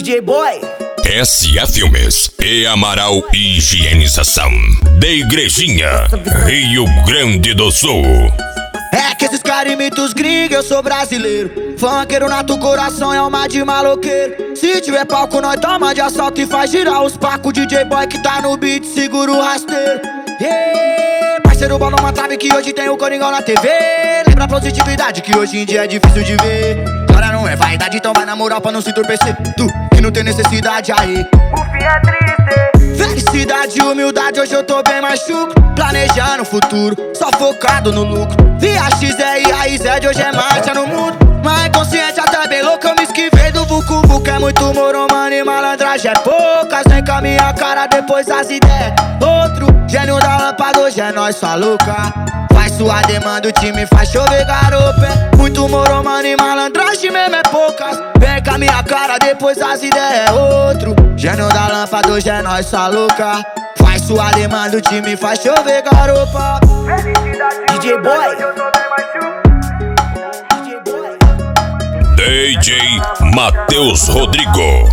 DJ Boy, SA Filmes e Amaral Higienização da Igrejinha, Rio Grande do Sul. é que esses caras imitam os gringos, eu sou brasileiro. Funkeiro nato, coração é alma de maloqueiro. Se tiver palco, nós toma de assalto e faz girar os pacos. DJ Boy que tá no beat, segura o rasteiro. Parceiro, bola uma trave que hoje tem o Coringão na TV. Lembra a positividade que hoje em dia é difícil de ver. Agora não é vaidade, então vai na moral pra não se entorpecer. Tu que não tem necessidade aí, O fim é triste. felicidade e humildade, hoje eu tô bem mais chucro. Planejando o futuro, só focado no lucro. Via XE e raiz de hoje é marcha no mundo. Mas consciente até bem louco, eu me esquivei do Vucu Vucu. É muito moro, mano, e malandragem é poucas. Vem com a minha cara, depois as ideias. Outro gênio da lâmpada, hoje é nós, sua louca. Faz sua demanda, o time faz chover garopa. É muito moro, mano, e malandragem mesmo é poucas. Vem com a minha cara, depois as ideias. Outro gênio da lâmpada, hoje é nós, sua louca. Faz sua demanda, o time faz chover garopa. Felicidade e DJ humildade, Boy. hoje eu tô bem mais chucro. DJ Boy. DJ Matheus Rodrigo.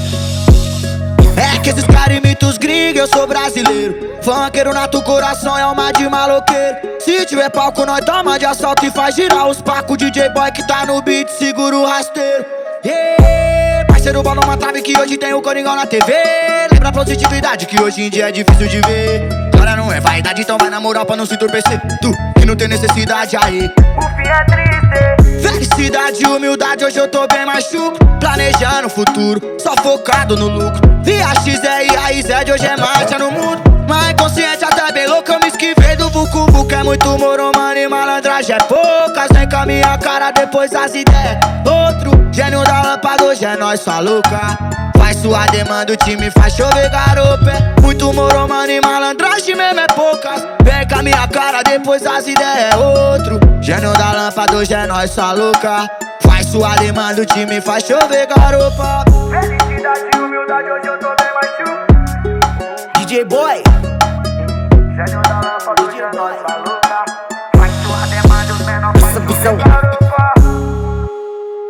É que esses caras imitam os gringos, eu sou brasileiro. Funkeiro nato, coração é alma de maloqueiro. Se tiver palco, nós toma de assalto e faz girar os pacos. DJ Boy que tá no beat, segura o rasteiro. Parceiro, bola uma trave que hoje tem o Coringão na TV. Lembra a positividade que hoje em dia é difícil de ver. Agora não é vaidade, então vai na moral pra não se entorpecer. Tu que não tem necessidade aí, O fim é triste. felicidade e humildade, hoje eu tô bem mais chucro. Planejando o futuro, só focado no lucro. Via XE e raiz de hoje é marcha no mundo. Mas consciente até bem louco, eu me esquivei do Vucu Vucu. É muito moro, mano, e malandragem é poucas. Vem com a minha cara, depois as ideias. Outro gênio da lâmpada, hoje é nós, sua louca. Faz sua demanda, o time faz chover garopa. É muito moro, mano, e malandragem mesmo é poucas. Vem com a minha cara, depois as ideias. Outro gênio da lâmpada, hoje é nós, sua louca. Faz sua demanda, o time faz chover garopa. Felicidade e humildade, hoje eu tô bem mais chucro. DJ Boy, Gênio da lâmpada, hoje é nós, sua louca. Faz sua demanda, os menores faz Essa visão. chover garopa.